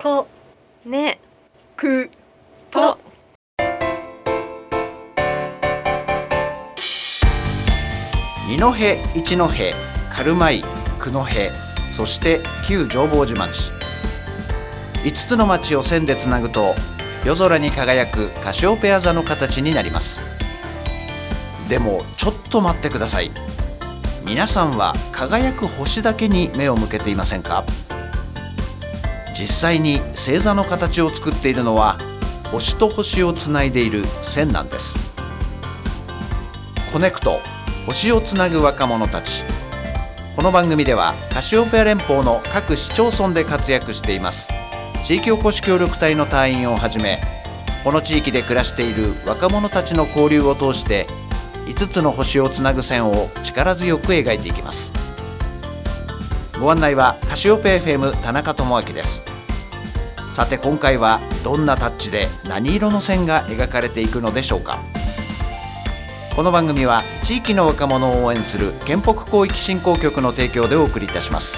こねくと二戸、一戸、軽米、九戸、そして旧浄法寺町、5つの町を線でつなぐと夜空に輝くカシオペア座の形になります。でもちょっと待ってください。皆さんは輝く星だけに目を向けていませんか？実際に星座の形を作っているのは星と星をつないでいる線なんです。コネクト、星をつなぐ若者たち。この番組ではカシオペア連邦の各市町村で活躍しています地域おこし協力隊の隊員をはじめ、この地域で暮らしている若者たちの交流を通して5つの星をつなぐ線を力強く描いていきます。ご案内はカシオペ FM 田中智明です。さて今回はどんなタッチで何色の線が描かれていくのでしょうか。この番組は地域の若者を応援する県北広域振興局の提供でお送りいたします。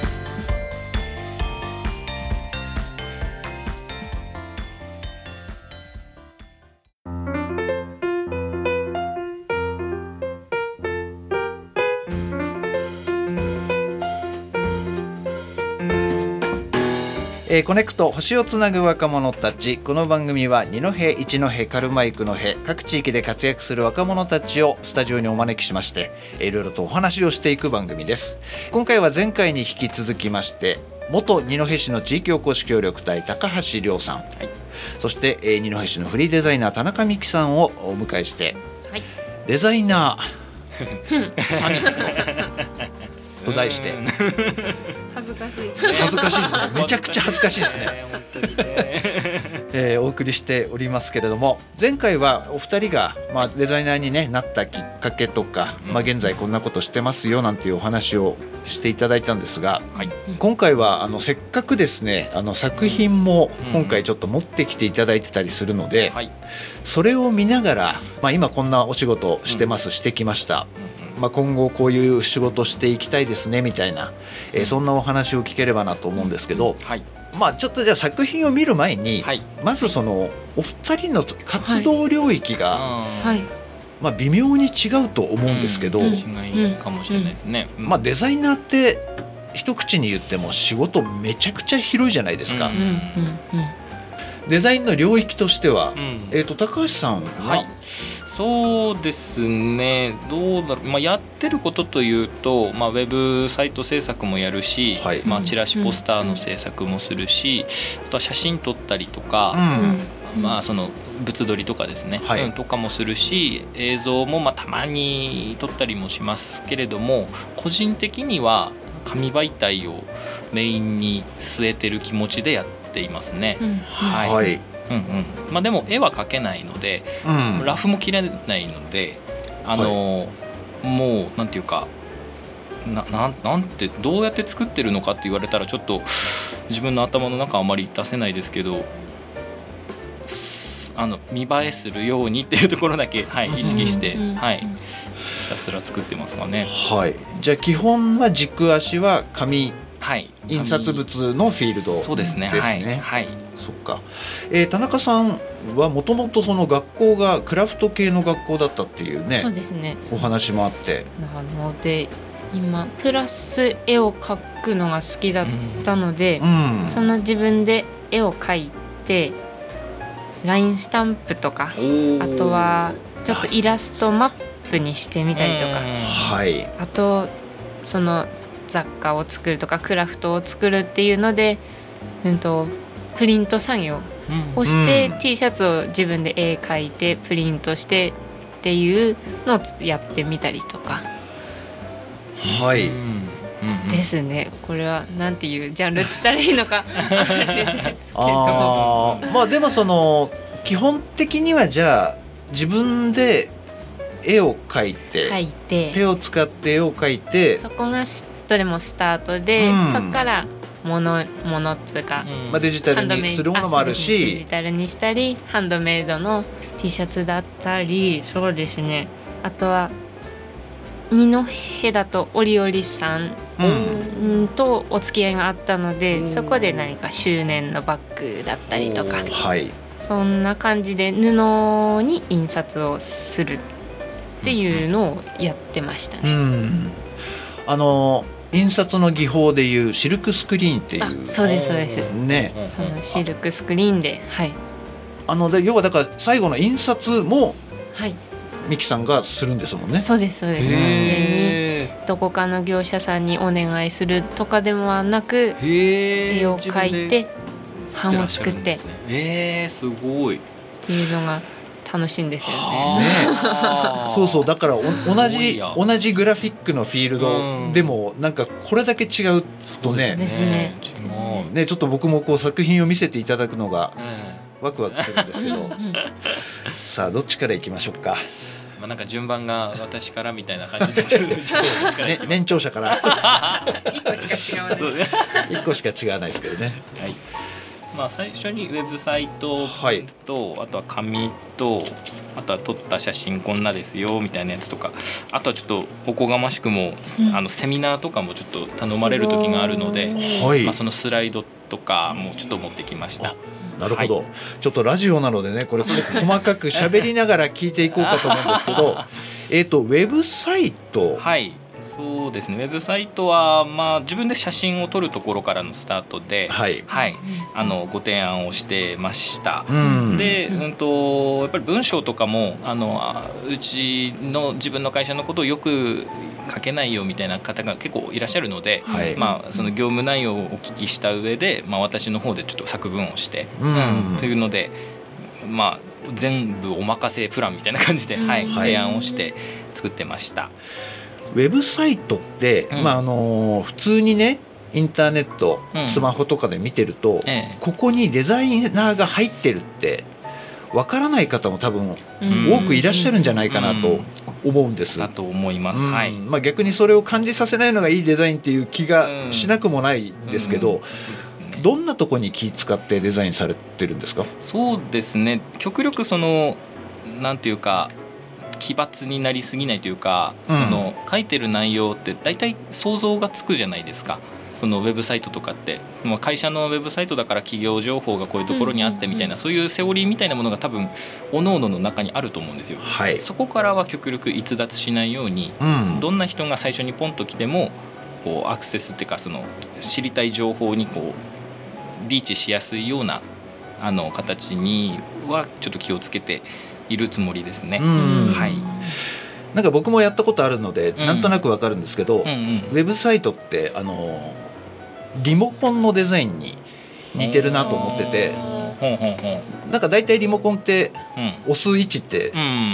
コネクト星をつなぐ若者たち。この番組は二戸、一戸、軽米、九戸、各地域で活躍する若者たちをスタジオにお招きしましていろいろとお話をしていく番組です。今回は前回に引き続きまして元二戸市の地域おこし協力隊高橋亮さん、そして二戸市のフリーデザイナー田中美希さんをお迎えして、デザイナーサミットと題して恥ずかしいですね。めちゃくちゃ恥ずかしいですね。 本当にねお送りしておりますけれども、前回はお二人が、デザイナーに、なったきっかけとか、現在こんなことしてますよなんていうお話をしていただいたんですが、今回はせっかくですね作品も今回ちょっと持ってきていただいてたりするので、それを見ながら、今こんなお仕事してます、してきました、今後こういう仕事していきたいですねみたいな、そんなお話を聞ければなと思うんですけど、ちょっとじゃあ作品を見る前に、まずそのお二人の活動領域が、微妙に違うと思うんですけど、 違いかもしれないですね。 デザイナーって一口に言っても仕事めちゃくちゃ広いじゃないですか。デザインの領域としては、高橋さんは、 そうですね、どうだろう、やってることというと、ウェブサイト制作もやるし、チラシポスターの制作もするし、あとは写真撮ったりとか、その物撮りとかですね、とかもするし、映像もたまに撮ったりもしますけれども、個人的には紙媒体をメインに据えてる気持ちでやっていますね。でも絵は描けないので、ラフも切れないので、もうなんていうかなんてどうやって作ってるのかって言われたらちょっと自分の頭の中あまり出せないですけど、見栄えするようにっていうところだけ、意識して、ひたすら作ってますかね。 じゃあ基本は軸足は紙、印刷物のフィールドですね。 そうですね。 そっか。田中さんはもともとその学校がクラフト系の学校だったっていうね。 そうですね。 お話もあって。 なので今プラス絵を描くのが好きだったので、その自分で絵を描いてラインスタンプとか、あとはちょっとイラストマップにしてみたりとか、あとその雑貨を作るとかクラフトを作るっていうので、プリント作業をして、T シャツを自分で絵描いてプリントしてっていうのをやってみたりとか、ですね。これはなんていうジャンルつったらいいのかあれですけどでもその基本的にはじゃあ自分で絵を描いて手を使って絵を描いて、 そこがどれもスタートで、そこからものっつうか、 デジタルにするものもあるし、 デジタルにしたりハンドメイドの T シャツだったり、そうですね、あとは二戸だとオリオリさんとお付き合いがあったので、そこで何か周年のバッグだったりとか、そんな感じで布に印刷をするっていうのをやってましたね。 印刷の技法でいうシルクスクリーンっていう。 そうですそうですね。 そのシルクスクリーンで、 で要はだから最後の印刷もはいミキさんがするんですもんね。 そうですそうです。にどこかの業者さんにお願いするとかでもなく、絵を描いて版を作って、 すごいっていうのが楽しいんですよね。 そうそう、だから同じグラフィックのフィールドでもなんかこれだけ違うとね、ちょっと僕もこう作品を見せていただくのがワクワクするんですけどさあどっちからいきましょうか。 なんか順番が私からみたいな感じになってるんでしょうね。 年長者から 1個しか違わない。 1個しか違わないですけどね。 最初にウェブサイトと、あとは紙と、あとは撮った写真こんなですよみたいなやつとか、あとはちょっとおこがましくも、セミナーとかもちょっと頼まれる時があるので、そのスライドとかもちょっと持ってきました。 なるほど、ちょっとラジオなのでね、これ細かく喋りながら聞いていこうかと思うんですけどウェブサイト、 そうですね、ウェブサイトは、自分で写真を撮るところからのスタートで、ご提案をしてました。で、やっぱり文章とかもうちの自分の会社のことをよく書けないよみたいな方が結構いらっしゃるので、その業務内容をお聞きした上で、私の方でちょっと作文をして、というので、全部お任せプランみたいな感じで、提案をして作ってました。 ウェブサイトって、普通にねインターネット、スマホとかで見てると、ここにデザイナーが入ってるってわからない方も多分多くいらっしゃるんじゃないかなと思うんです。 だと思います。 逆にそれを感じさせないのがいいデザインっていう気がしなくもないですけど、どんなとこに気使ってデザインされてるんですか？ そうですね、極力なんていうか奇抜になりすぎないというか、書いてる内容って大体想像がつくじゃないですか。そのウェブサイトとかって、会社のウェブサイトだから企業情報がこういうところにあってみたいな、そういうセオリーみたいなものが多分各々の中にあると思うんですよ。そこからは極力逸脱しないように、どんな人が最初にポンと来てもこうアクセスっていうか、その知りたい情報にこうリーチしやすいような形にはちょっと気をつけているつもりですね。 なんか僕もやったことあるので、なんとなくわかるんですけど、ウェブサイトってリモコンのデザインに似てるなと思ってて、なんか大体リモコンって押す位置って、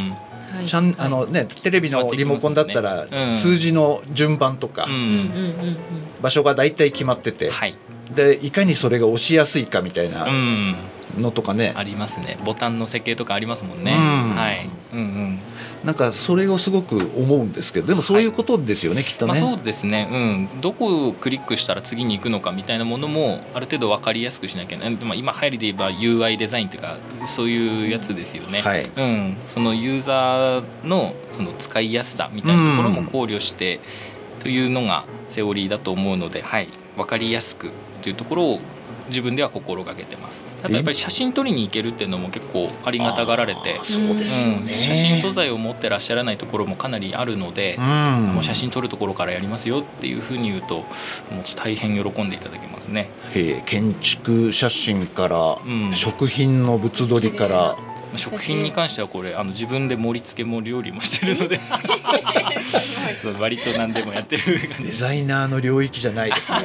テレビのリモコンだったら数字の順番とか場所が大体決まってて、でいかにそれが押しやすいかみたいなのとかね、 ありますね。ボタンの設計とかありますもんね。 なんかそれをすごく思うんですけど、でもそういうことですよね、きっとね。 そうですね、どこをクリックしたら次に行くのかみたいなものもある程度分かりやすくしなきゃいけない。今流行りで言えば UI デザインというかそういうやつですよね。そのユーザーのその使いやすさみたいなところも考慮してというのがセオリーだと思うので、分かりやすくというところを自分では心がけてます。ただやっぱり写真撮りに行けるっていうのも結構ありがたがられて、 そうですよね、 写真素材を持ってらっしゃらないところもかなりあるので、もう写真撮るところからやりますよっていうふうに言うともう大変喜んでいただけますね。 建築写真から、食品の物撮りから、 食品に関してはこれ自分で盛り付けも料理もしてるのでそう割と何でもやってる感じ。 デザイナーの領域じゃないです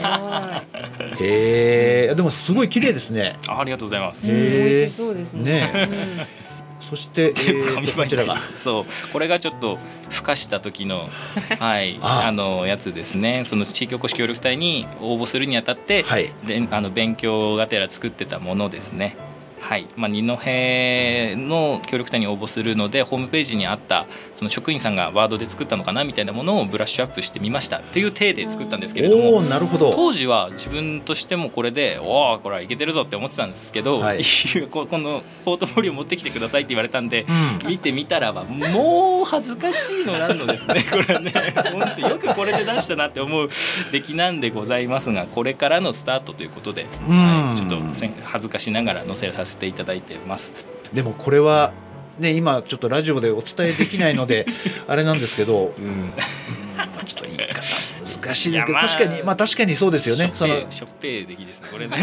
ね。でもすごい綺麗ですね。 ありがとうございます。 美味しそうですね。 そしてこちらがこれがちょっと孵化した時のやつですね。その地域おこし協力隊に応募するにあたって、勉強がてら作ってたものですね。 はい、二戸の協力隊に応募するのでホームページにあったその職員さんがワードで作ったのかなみたいなものをブラッシュアップしてみましたっていう体で作ったんですけれども、 なるほど。 当時は自分としてもこれでこれはいけてるぞって思ってたんですけど、はい、このポートフォリオ持ってきてくださいって言われたんで、見てみたらばもう恥ずかしいのなんのですねこれね本当よくこれで出したなって思う出来なんでございますが、これからのスタートということで、ちょっと恥ずかしながら載せさせていただいてます。 でもこれはね、今ちょっとラジオでお伝えできないのであれなんですけど、ちょっと言い方難しいですけど、確かにそうですよね。 しょっぺー出来ですねこれね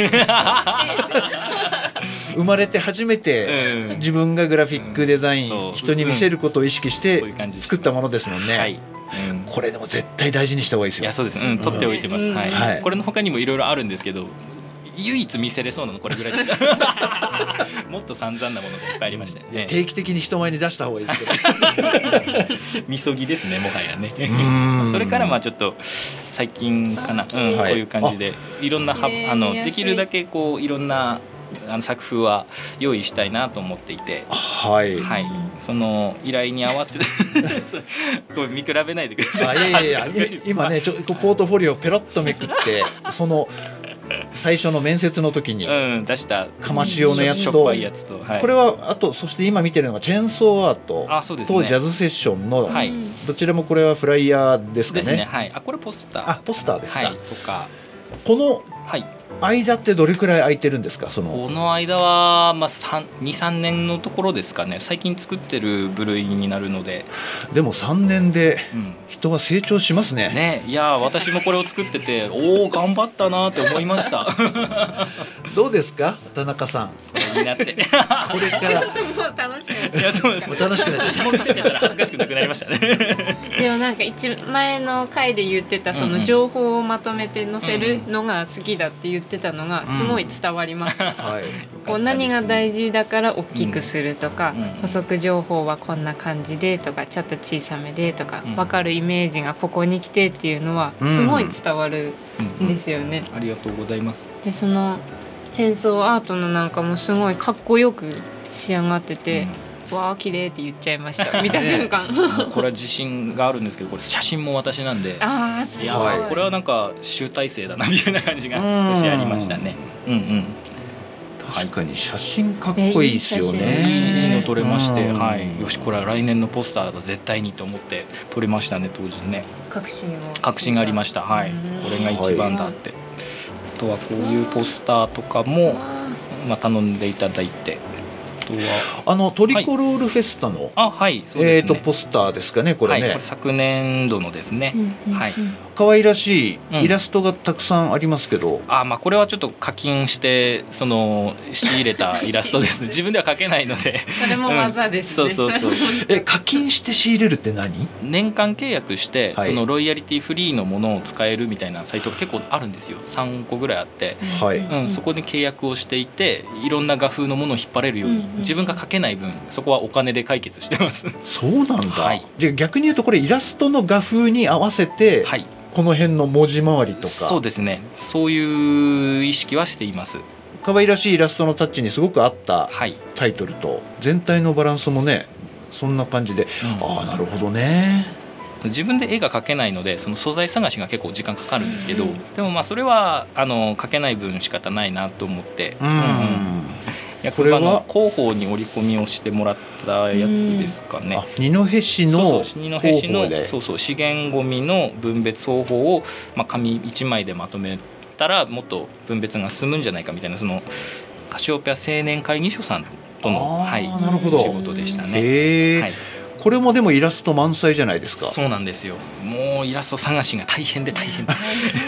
生まれて初めて自分がグラフィックデザイン、人に見せることを意識して作ったものですもんね。はい、これでも絶対大事にした方がいいですよ。 いやそうです、取っておいてます。はい、これの他にもいろいろあるんですけど、唯一見せれそうなのこれぐらいでしたもっと散々なものがいっぱいありましたよね。 定期的に人前に出した方がいいですけどみそぎですね、もはやねそれからちょっと最近かな、こういう感じでいろんなできるだけこういろんな作風は用意したいなと思っていて、その依頼に合わせてこれ見比べないでください。 今ねポートフォリオをペロッとめくってその最初の面接の時に出したかまし用のやつと、これはあと、そして今見てるのがチェーンソーアートとジャズセッションのどちらもこれはフライヤーですかね。 これポスター。 ポスターですか。 とかこの間ってどれくらい空いてるんですか。 この間は2、3年のところですかね。最近作ってる部類になるので。 でも3年で人は成長しますね。 いや私もこれを作ってて頑張ったなって思いましたどうですか田中さん、 これになってこれからちょっともう楽しくなっちゃった。 いやそうです、 楽しくなっちゃった。 もう見せちゃったら恥ずかしくなくなりましたねでもなんか前の回で言ってたその情報をまとめて載せるのが好きだって言ってたのがすごい伝わります。こう何が大事だから大きくするとか、補足情報はこんな感じでとか、ちょっと小さめでとか、分かるイメージがここに来てっていうのはすごい伝わるんですよね。 ありがとうございます。 でそのチェーンソーアートのなんかもすごいかっこよく仕上がってて、わー綺麗って言っちゃいました見た瞬間これは自信があるんですけど、これ写真も私なんで、 いやこれはなんか集大成だなみたいな感じが少しありましたね。 確かに写真かっこいいですよね。 いいの撮れまして、よしこれは来年のポスターだ絶対にと思って撮れましたね。当時ね確信がありました。これが一番だって。あとはこういうポスターとかも頼んでいただいて、 トリコロールフェスタのポスターですかね、これね。 これ昨年度のですね。 可愛らしいイラストがたくさんありますけど、 これはちょっと課金して仕入れたイラストですね。自分では描けないのでそれも技ですね。 課金して仕入れるって何？ 年間契約して、そのロイヤリティフリーのものを使えるみたいなサイトが結構あるんですよ。3個ぐらいあって、そこで契約をしていて、いろんな画風のものを引っ張れるように、自分が描けない分そこはお金で解決してます。 そうなんだ。じゃあ逆に言うとこれイラストの画風に合わせて、この辺の文字回りとか。 そうですね、そういう意識はしています。 可愛らしいイラストのタッチにすごく合ったタイトルと、全体のバランスもねそんな感じで、なるほどね。 自分で絵が描けないのでその素材探しが結構時間かかるんですけど、でもそれは描けない分仕方ないなと思って、役場の広報に折り込みをしてもらったやつですかね。 二戸市の資源ごみの分別方法を、紙1枚でまとめたらもっと分別が進むんじゃないかみたいな、そのカシオペア青年会議所さんとの、仕事でしたね。 これもでもイラスト満載じゃないですか。 そうなんですよ。もうイラスト探しが大変で大変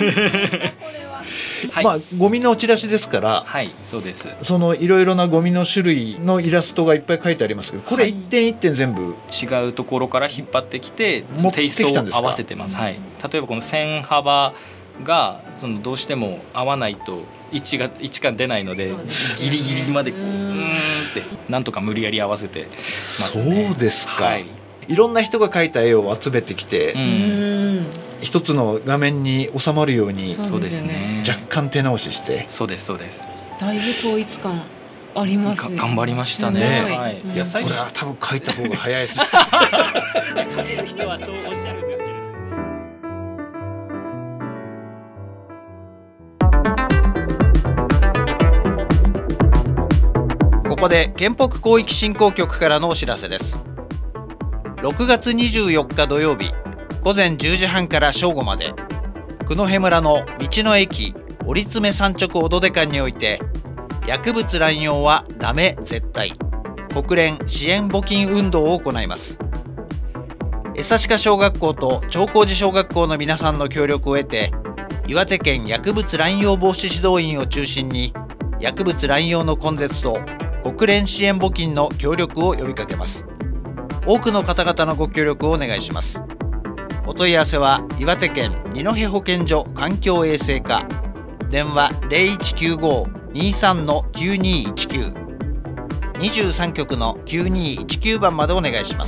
ゴミのチラシですから、 そうです。 そのいろいろなゴミの種類のイラストがいっぱい書いてありますけど、これ一点一点全部違うところから引っ張ってきてテイストを合わせてます。例えばこの線幅がどうしても合わないと一致感出ないので、ギリギリまでってなんとか無理やり合わせてますね。 そうですか。いろんな人が描いた絵を集めてきて、一つの画面に収まるように、若干手直しして。 そうですそうです。 だいぶ統一感ありますね。 頑張りましたね。 はい、いやこれは多分書いた方が早いです。 書ける人はそうおっしゃるんですけれども。 ここで県北広域振興局からのお知らせです。6月24日土曜日午前10時半から正午まで、九戸村の道の駅折詰産直おどで館において、薬物乱用はダメ絶対国連支援募金運動を行います。江差鹿小学校と長光寺小学校の皆さんの協力を得て、岩手県薬物乱用防止指導員を中心に薬物乱用の根絶と国連支援募金の協力を呼びかけます。多くの方々のご協力をお願いします。お問い合わせは岩手県二戸保健所環境衛生課、電話 0195-23-9219 23局の9219番までお願いします。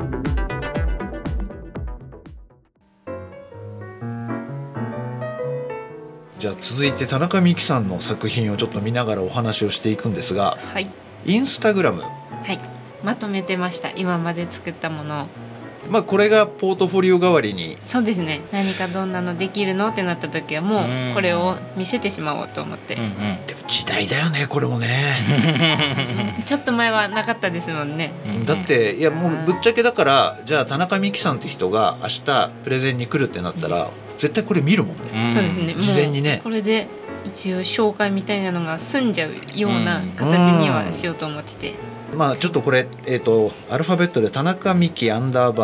じゃあ続いて田中美希さんの作品をちょっと見ながらお話をしていくんですが、 はい、 インスタグラム、 はい、まとめてました。今まで作ったものを。 これがポートフォリオ代わりに。 そうですね。何かどんなのできるのってなった時はもうこれを見せてしまおうと思って、 でも時代だよねこれもね。 ちょっと前はなかったですもんね。 だっていやもうぶっちゃけだから、じゃあ田中美希さんって人が明日プレゼンに来るってなったら、絶対これ見るもんね。 そうですね。 事前にね。 これで一応紹介みたいなのが済んじゃうような形にはしようと思ってて、 ちょっとこれ、アルファベットで田中美希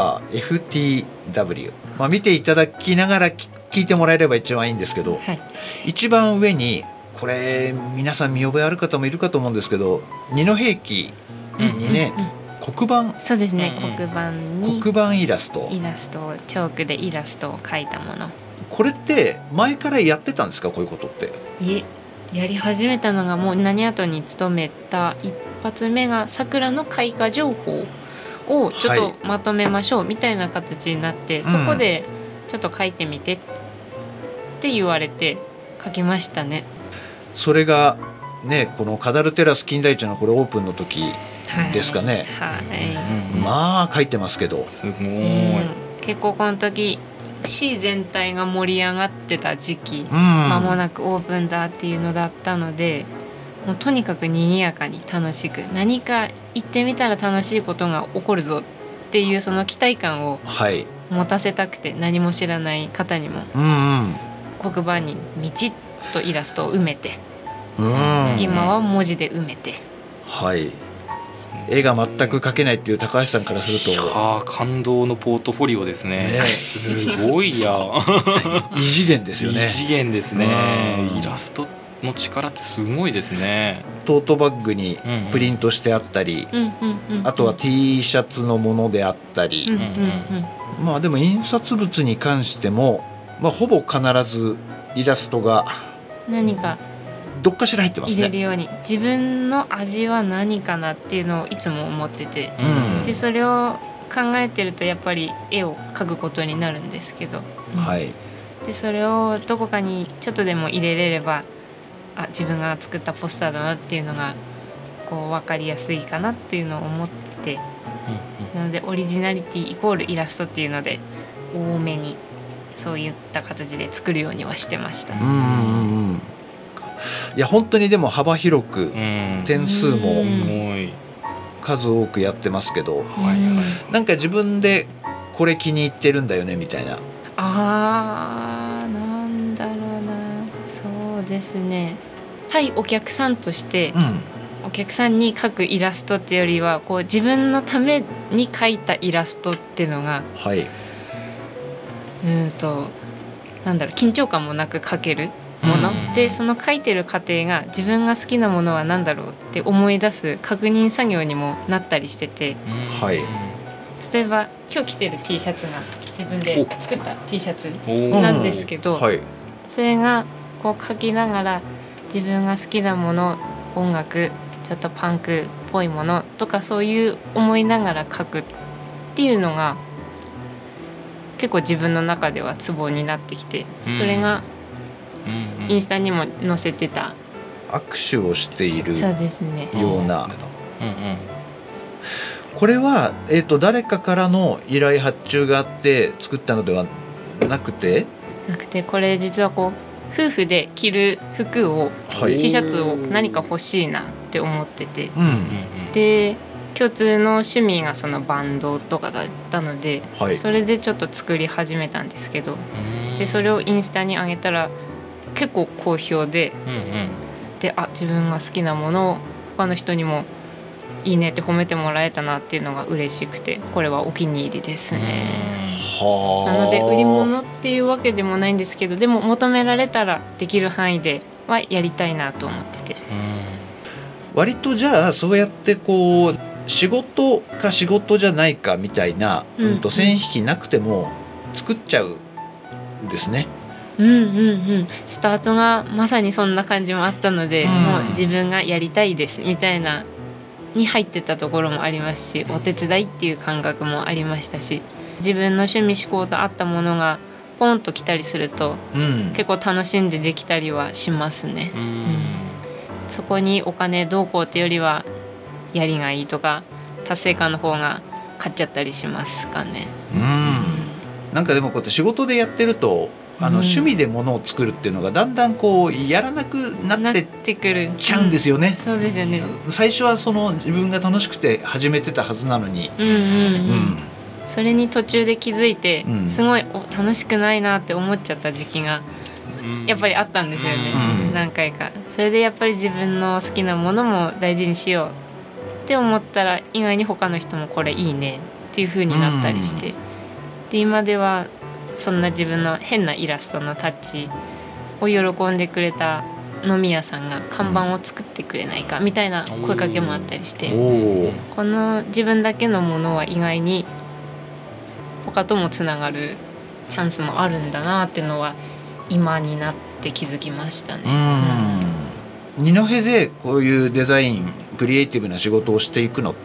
_FTW、見ていただきながら聞いてもらえれば一番いいんですけど、はい、一番上にこれ皆さん見覚えある方もいるかと思うんですけど、二戸駅にね、黒板、 そうですね、黒板に黒板イラスト、 チョークでイラストを描いたもの。 これって前からやってたんですか、こういうことって。 やり始めたのがもう何後に勤めた一発目が桜の開花情報をちょっとまとめましょうみたいな形になって、そこでちょっと書いてみてって言われて書きましたね。 それがね、このカダルテラス金田一のこれオープンの時ですかね。書いてますけど、 すごい、 結構この時市全体が盛り上がってた時期、間もなくオープンだっていうのだったので、もうとにかく賑やかに楽しく、何か行ってみたら楽しいことが起こるぞっていうその期待感を持たせたくて、何も知らない方にも黒板にみちっとイラストを埋めて、隙間は文字で埋めて、 絵が全く描けないっていう高橋さんからすると、 感動のポートフォリオですね。すごいや異次元ですよね。 異次元ですね。イラストの力ってすごいですね。 トートバッグにプリントしてあったり、あとは T シャツのものであったり、でも印刷物に関しても、ほぼ必ずイラストが何かどっかしら入ってますね。 入れるように、自分の味は何かなっていうのをいつも思ってて、でそれを考えてるとやっぱり絵を描くことになるんですけど、でそれをどこかにちょっとでも入れれれば、自分が作ったポスターだなっていうのがこう分かりやすいかなっていうのを思ってて、なのでオリジナリティイコールイラストっていうので多めにそういった形で作るようにはしてました。 いや本当にでも幅広く、点数も数多くやってますけど、なんか自分でこれ気に入ってるんだよねみたいな。 なんだろうな、そうですね、対お客さんとして、お客さんに描くイラストっていうよりはこう自分のために描いたイラストっていうのが、緊張感もなく描けるもので、その描いてる過程が自分が好きなものは何だろうって思い出す確認作業にもなったりしてて、例えば今日着てる T シャツが自分で作った T シャツなんですけど、それがこう描きながら自分が好きなもの、音楽、ちょっとパンクっぽいものとかそういう思いながら描くっていうのが結構自分の中ではツボになってきて、それがインスタにも載せてた握手をしているそうですねような、これは、誰かからの依頼発注があって作ったのではなくてこれ実はこう夫婦で着る服を、 はい、 T シャツを何か欲しいなって思ってて、 うん、 で共通の趣味がそのバンドとかだったので、はい、それでちょっと作り始めたんですけど、でそれをインスタに上げたら結構好評で、で自分が好きなものを他の人にもいいねって褒めてもらえたなっていうのが嬉しくて、これはお気に入りですね。なので売り物っていうわけでもないんですけど、でも求められたらできる範囲ではやりたいなと思ってて、 割とじゃあそうやってこう仕事か仕事じゃないかみたいな、線引きなくても作っちゃうんですね。 スタートがまさにそんな感じもあったので、もう自分がやりたいですみたいなに入ってたところもありますし、お手伝いっていう感覚もありましたし、自分の趣味嗜好と合ったものがポンと来たりすると、結構楽しんでできたりはしますね。そこにお金どうこうってよりはやりがいいとか達成感の方が勝っちゃったりしますかね。 なんかでもこうやって仕事でやってると趣味で物を作るっていうのがだんだんこうやらなくなってくるちゃうんですよね。 そうですよね。 最初はその自分が楽しくて始めてたはずなのに、 それに途中で気づいて、すごい楽しくないなって思っちゃった時期がやっぱりあったんですよね、何回か。それでやっぱり自分の好きなものも大事にしようって思ったら、意外に他の人もこれいいねっていう風になったりして、で今ではそんな自分の変なイラストのタッチを喜んでくれた飲み屋さんが看板を作ってくれないかみたいな声かけもあったりして、この自分だけのものは意外に他ともつながるチャンスもあるんだなっていうのは今になって気づきましたね。 二戸でこういうデザインクリエイティブな仕事をしていくのって、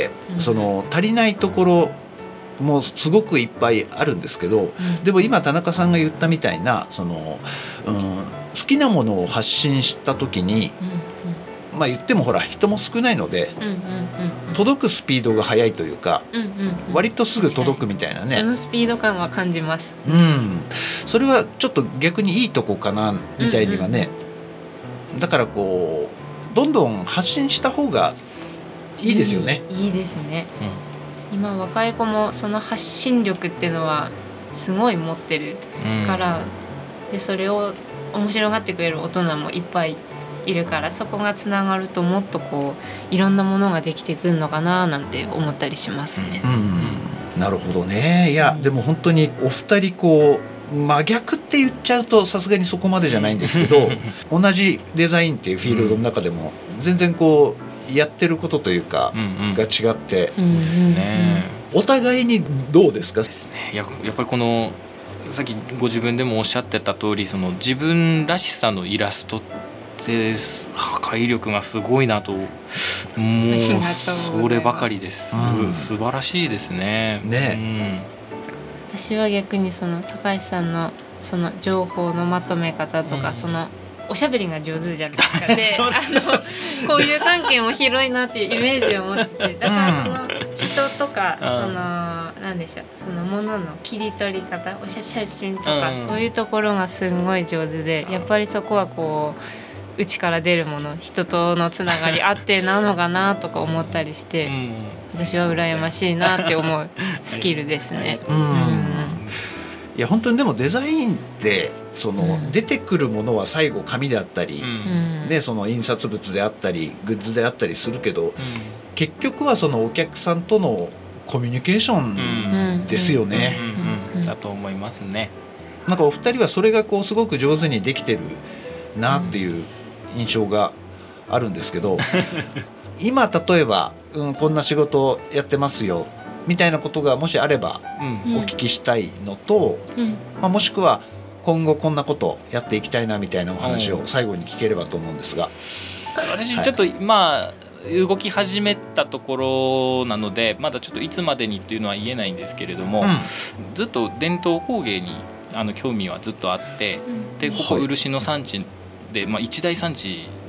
その足りないところもうすごくいっぱいあるんですけど、でも今田中さんが言ったみたいなその、好きなものを発信した時に、言ってもほら人も少ないので、届くスピードが速いというか、割とすぐ届くみたいなね、 そのスピード感は感じます。 それはちょっと逆にいいとこかなみたいにはね、だからこうどんどん発信した方がいいですよね。 いいですね。今若い子もその発信力っていうのはすごい持ってるから、でそれを面白がってくれる大人もいっぱいいるから、そこがつながるともっとこういろんなものができてくるのかななんて思ったりしますね。 なるほどね。いやでも本当にお二人こう真逆って言っちゃうとさすがにそこまでじゃないんですけど同じデザインっていうフィールドの中でも全然こうやってることというかが違って、お互いにどうですか？ やっぱりこのさっきご自分でもおっしゃってた通り、その自分らしさのイラストって破壊力がすごいなと、もうそればかりです。素晴らしいですね。 私は逆にその高橋さんのその情報のまとめ方とか、そのおしゃべりが上手じゃないですか。でこういう関係も広いなっていうイメージを持ってて、だからその人とか、そのなんでしょう、そのものの切り取り方、写真とか、そういうところがすごい上手で、やっぱりそこはこう内から出るもの、人とのつながりあってなのかなとか思ったりして、私は羨ましいなって思うスキルですね。 いや本当にでもデザインってその出てくるものは最後紙であったり、でその印刷物であったりグッズであったりするけど、結局はそのお客さんとのコミュニケーションですよね。 だと思いますね。 なんかお二人はそれがこうすごく上手にできてるなっていう印象があるんですけど、今例えば、こんな仕事やってますよみたいなことがもしあればお聞きしたいのと、もしくは今後こんなことやっていきたいなみたいなお話を最後に聞ければと思うんですが、 私ちょっと動き始めたところなのでまだちょっといつまでにっていうのは言えないんですけれども、ずっと伝統工芸に興味はずっとあって、でここ漆の産地で、一大産地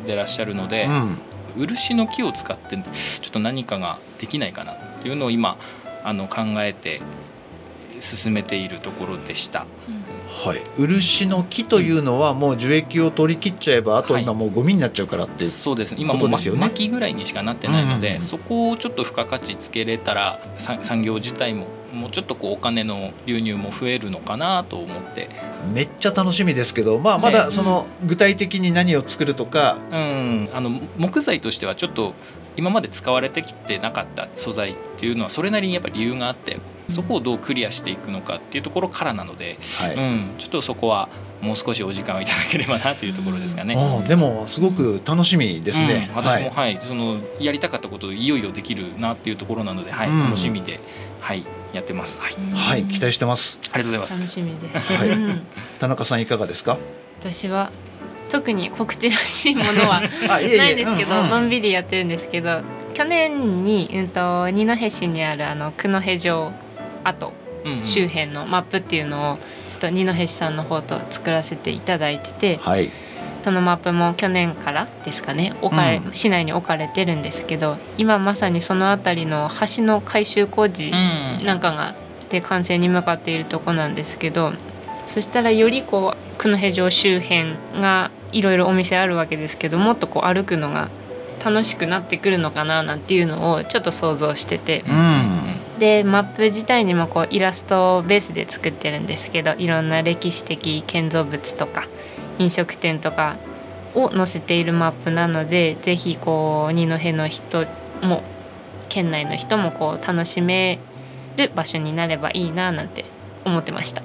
でらっしゃるので、漆の木を使ってちょっと何かができないかなっていうのを今考えて進めているところでした。 はい、漆の木というのはもう樹液を取り切っちゃえばあと今もうゴミになっちゃうからっていうことですよね。 そうですね、今もう薪ぐらいにしかなってないので、そこをちょっと付加価値つけれたら産業自体ももうちょっとお金の流入も増えるのかなと思って。 めっちゃ楽しみですけど、まだその具体的に何を作るとか、 木材としてはちょっと今まで使われてきてなかった素材っていうのはそれなりにやっぱり理由があって、そこをどうクリアしていくのかっていうところからなので、ちょっとそこはもう少しお時間をいただければなというところですかね。 でもすごく楽しみですね。 私も、そのやりたかったことをいよいよできるなっていうところなので、楽しみで、やってます。 期待してます。 ありがとうございます。 楽しみです。 田中さんいかがですか？ 私は特に告知らしいものはないんですけど、のんびりやってるんですけど、去年に、二戸市にある九戸城跡周辺のマップっていうのをちょっと二戸市さんの方と作らせていただいてて、そのマップも去年からですかね市内に置かれてるんですけど、今まさにその辺りの橋の改修工事なんかがで完成に向かっているとこなんですけど、そしたらより九戸城周辺がいろいろお店あるわけですけど、もっと歩くのが楽しくなってくるのかななんていうのをちょっと想像してて、でマップ自体にもイラストベースで作ってるんですけど、いろんな歴史的建造物とか飲食店とかを載せているマップなので、ぜひ二戸の人も県内の人も楽しめる場所になればいいななんて思ってました。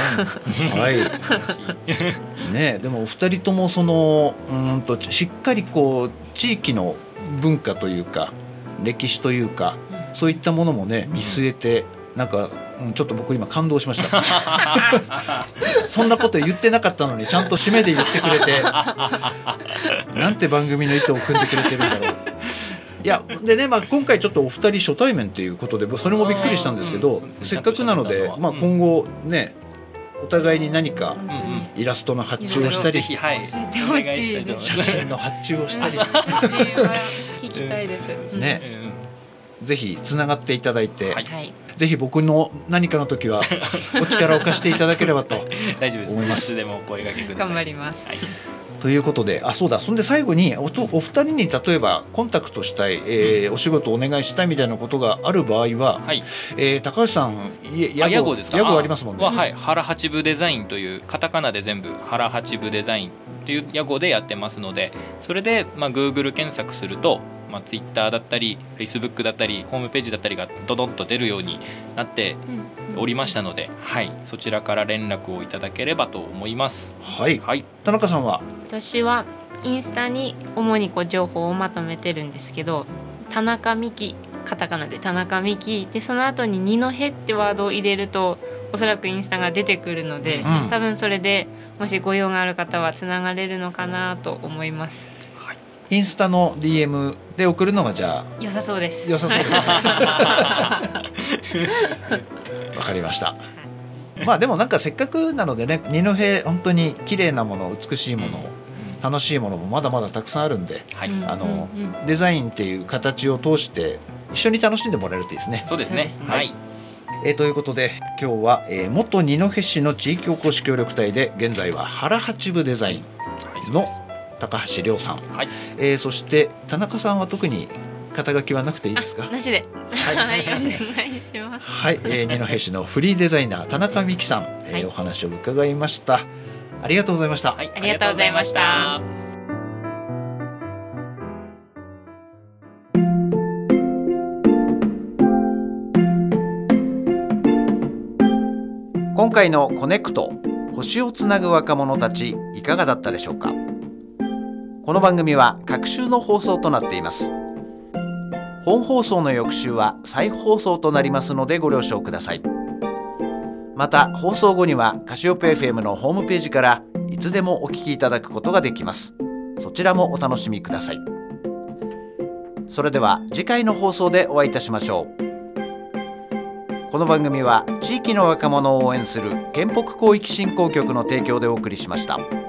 でもお二人ともしっかり地域の文化というか歴史というか、そういったものもね見据えて、なんかちょっと僕今感動しましたそんなこと言ってなかったのにちゃんと締めで言ってくれてなんて番組の意図を組んでくれてるんだろう。いやでね、今回ちょっとお二人初対面ということでそれもびっくりしたんですけど、せっかくなので、今後ねお互いに何かイラストの発注をしたり、 教えてほしいです。 写真の発注をしたり、 写真は聞きたいですね。ぜひつながっていただいて、ぜひ僕の何かの時はお力を貸していただければと思います。 大丈夫です。いつでもお声掛けください。 頑張ります。 ということで、そうだ、そんで最後にお二人に例えばコンタクトしたい、お仕事お願いしたいみたいなことがある場合は、高橋さん屋号ですか？屋号ありますもんね。 原八部デザインというカタカナで全部原八部デザインっていう屋号でやってますので、それでGoogle 検索すると、Twitter だったり Facebook だったりホームページだったりがドドンと出るようになっておりましたので、そちらから連絡をいただければと思います。 田中さんは？ 私はインスタに主に情報をまとめてるんですけど、田中美希、カタカナで田中美希で、その後に二戸ってワードを入れるとおそらくインスタが出てくるので、多分それでもしご用がある方はつながれるのかなと思います。 インスタの DM で送るのがじゃあ良さそうです。 良さそうです。わかりました。でもなんかせっかくなのでね、二戸本当に綺麗なもの、美しいもの、楽しいものもまだまだたくさんあるんで、デザインっていう形を通して一緒に楽しんでもらえるといいですね。 そうですね。 ということで今日は、元二戸市の地域おこし協力隊で現在は原八部デザインの高橋亮さん、そして田中さんは特に肩書きはなくていいですか？ なしで、お願いします。 二戸市のフリーデザイナー田中美希さん、お話を伺いました。ありがとうございました。 ありがとうございました。 今回のコネクト、星をつなぐ若者たち、いかがだったでしょうか？この番組は隔週の放送となっています。本放送の翌週は再放送となりますのでご了承ください。また放送後にはカシオペ FM のホームページからいつでもお聞きいただくことができます。そちらもお楽しみください。それでは次回の放送でお会いいたしましょう。この番組は地域の若者を応援する県北広域振興局の提供でお送りしました。